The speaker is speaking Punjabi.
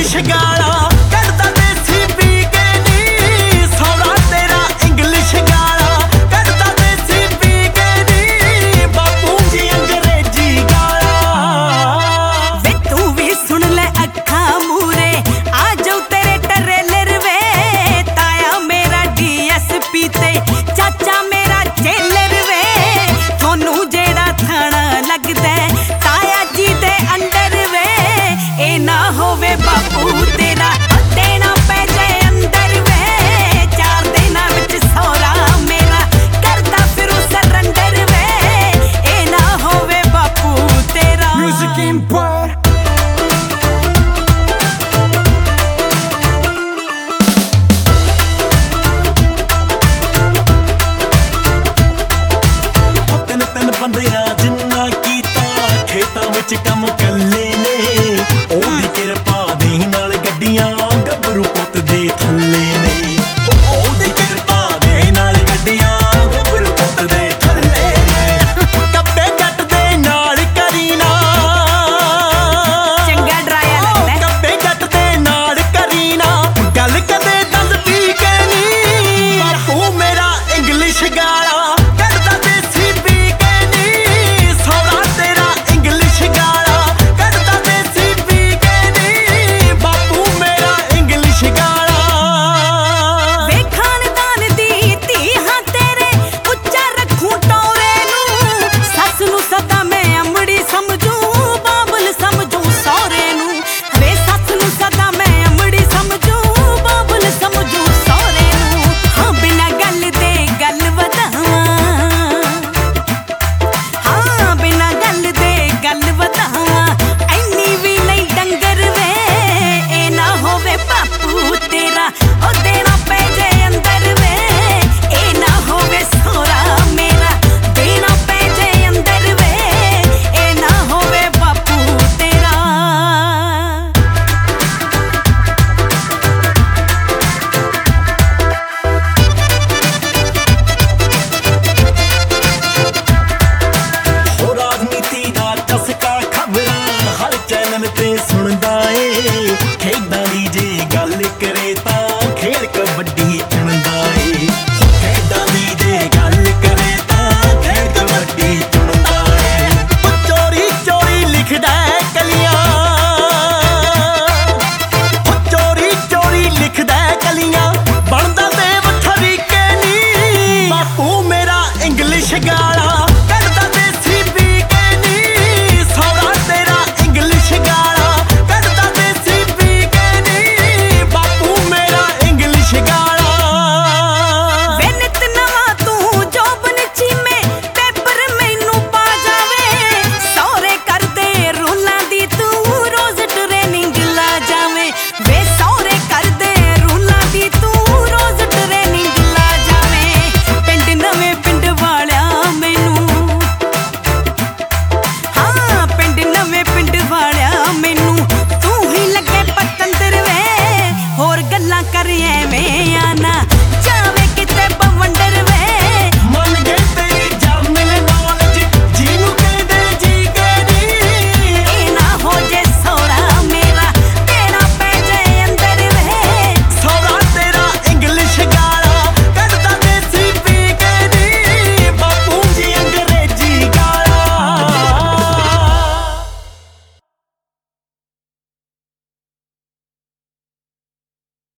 ਇੰਗਲਿਸ਼ ਗਾਲਾਂ ਕੱਢਦਾ ਦੇਸੀ ਪੀ ਕੇ ਨੀ ਸੌਰਾ ਤੇਰਾ ਇੰਗਲਿਸ਼ ਗਾਲਾਂ ਕੱਢਦਾ ਦੇਸੀ ਪੀ ਕੇ ਨੀ ਬਾਪੂ ਜੀ ਅੰਗਰੇਜ਼ੀ ਗਾਲਾਂ ਵੇ ਤੂੰ ਵੀ ਸੁਣ ਲੈ ਅੱਖਾਂ ਮੂਰੇ ਆ ਜਾਊ ਤੇਰੇ ਟਰੇਲਰ ਵੇ ਤਾਇਆ ਮੇਰਾ DSP ਤੇ ਚਾਚਾ ਮੇਰਾ ਜੇਲਰ ਵੇ ਤੁਹਾਨੂੰ ਜਿਹੜਾ ਥਾਣਾ ਲੱਗਦਾ ਤਾਇਆ ਜੀ ਦੇ ਅੰਡਰ ਵੇ ਇਹ ਨਾ ਹੋਵੇ ਬਾਪੂ ਤੇਰਾ ਦੇਣਾ ਪੈ ਜਾਏ ਅੰਦਰ ਵੇ 4 ਦਿਨਾਂ ਵਿੱਚ ਸੌਰਾ ਮੇਰਾ ਕਰਦਾ ਫਿਰੂ ਸਰੰਡਰ ਵੇ ਇਹ ਨਾ ਹੋਵੇ ਬਾਪੂ ਤੇਰਾ ਮਿਊਜ਼ਿਕ ਇੰਪੋਰ ਤਿੰਨ ਬੰਦਿਆਂ ਜਿੰਨਾ ਕੀਤਾ ਖੇਤਾਂ ਵਿੱਚ ਕੰਮ ਕੱਲੇ ਨੇ ਉਹਦੀ ਕਿਰਪਾ ਦੇ ਨਾਲ ਗੱਡੀਆਂ ਗੱਭਰੂ ਪੁੱਤ ਦੇ ਥੱਲੇ ਨੇ ਉਹਦੀ ਕਿਰਪਾ ਦੇ ਨਾਲ ਗੱਡੀਆਂ ਗੱਭਰੂ ਪੁੱਤ ਦੇ ਥੱਲੇ ਨੇ ਕੱਬੇ ਜੱਟ ਦੇ ਨਾਲ ਕਰੀਨਾ ਚੰਗਾ ਡਰਾਇਆ ਲੱਗਦਾ ਕੱਬੇ ਜੱਟ ਦੇ ਨਾਲ ਕਰੀਨਾ ਗੱਲ ਕਦੇ ਦੰਦ ਪੀ ਕੇ ਨੀ ਬਾਪੂ ਮੇਰਾ ਇੰਗਲਿਸ਼ ਗਾਲਾਂ ਕੱਢਦਾ ਦੇਸੀ ਪੀ ਕੇ ਨੀ ਸੌਰਾ ਤੇਰਾ ਇੰਗਲਿਸ਼ ਗਾਲਾਂ ਕੱਢਦਾ ਦੇਸੀ ਪੀ ਕੇ ਨੀ ਬਾਪੂ ਮੇਰਾ ਇੰਗਲਿਸ਼ ਗਾਲਾਂ ਵੇ ਖਾਨਦਾਨ ਦੀ ਧੀ ਹਾਂ ਤੇਰੇ ਉੱਚਾ ਰੱਖੂ ਟੌਰੇ ਨੂੰ ਸੱਸ ਨੂੰ ਸਦਾ ਮੈਂ ਅਮੜੀ ਸਮਝੂ ਬਾਬਲ ਸਮਝੂ ਸਹੁਰੇ ਨੂੰ ਵੇ ਸੱਸ ਨੂੰ ਸਦਾ ਮੈਂ ਅਮੜੀ ਸਮਝੂ ਬਾਬਲ ਸਮਝੂ ਸਹੁਰੇ ਨੂੰ ਹਾਂ ਬਿਨਾਂ ਗੱਲ ਦੇ ਗੱਲ ਵਧਾਵਾਂ ਹਾਂ ਬਿਨਾਂ ਗੱਲ ਦੇ ਗੱਲ ਵਧਾਵਾਂ ਐਨੀ ਵੀ ਨਹੀਂ ਡੰਗਰ ਵੇ ਇਹ ਨਾ ਹੋਵੇ ਬਾਪੂ ਤੇਰਾ ਉਹ ਦੇਣਾ ਪੈ ਜਾਏ ਅੰਦਰ ਵੇ ਇਹ ਨਾ ਹੋਵੇ ਸਹੁਰਾ ਮੇਰਾ ਦੇਣਾ ਪੈ ਜਾਏ ਅੰਦਰ ਵੇ ਇਹ ਨਾ ਹੋਵੇ ਬਾਪੂ ਤੇਰਾ ਹੋ ਰਾਜਨੀਤੀ ਦਾ ਚਸਕਾ ਖਬਰਾਂ ਹਰ ਚੈਨਲ ਤੇ ਸੁਣਦਾ ਏ ਖੇਡਾਂ ਦੀ ਜੇ ਗੱਲ ਕਰੇ ਤਾਂ ਖੇਡ ਕਬੱਡੀ ਚੁਣਦਾ ਏ ਖੇਡਾਂ ਦੀ ਜੇ ਗੱਲ ਕਰੇ ਤਾਂ ਖੇਡ ਕਬੱਡੀ ਚੁਣਦਾ ਏ ਉਹ ਚੋਰੀ ਚੋਰੀ ਲਿਖਦਾ ਏ ਕਲੀਆਂ ਉਹ ਚੋਰੀ ਚੋਰੀ ਲਿਖਦਾ ਏ ਕਲੀਆਂ ਬਣਦਾ ਦੇਵ ਤਰੀਕੇ ਨੀ ਬਾਪੂ ਮੇਰਾ ਇੰਗਲਿਸ਼ ਗਾਲਾਂ ਕੱਢਦਾ ਦੇਸੀ ਪੀ ਕੇ ਨੀ ਸੌਰਾ ਤੇਰਾ ਇੰਗਲਿਸ਼ ਗਾਲਾਂ ਕੱਢਦਾ ਦੇਸੀ ਪੀ ਕੇ ਨੀ ਬਾਪੂ ਮੇਰਾ ਇੰਗਲਿਸ਼ ਗਾਲਾਂ ਵੇ ਨਿਤ ਨਵਾਂ ਤੂੰ ਜੋਬਨ ਚੀਮੇ ਪੇਪਰ ਮੈਨੂੰ ਪਾ ਜਾਵੇ ਸਹੁਰੇ ਕਰਦੇ ਰੂਲਾਂ ਦੀ ਤੂੰ ਰੋਜ਼ ਟ੍ਰੇਨਿੰਗ ਲਾ ਜਾਵੇਂ ਵੇ ਸਹੁਰੇ ਕਰਦੇ ਰੂਲਾਂ ਦੀ ਤੂੰ ਰੋਜ਼ ਟ੍ਰੇਨਿੰਗ ਲਾ ਜਾਵੇਂ ਪਿੰਡ ਨਵੇਂ ਪਿੰਡ ਵਾਲਿਆ ਮੈਨੂੰ ਹਾਂ ਪਿੰਡ ਨਵੇਂ ਪਿੰਡ ਵਾਲਿਆ ਮੈਨੂੰ ਤੂੰ ਹੀ ਲੱਗੇ ਪਤੰਦਰ ਵੇ ਹੋਰ ਗੱਲਾਂ ਕਰ ਐਵੇਂ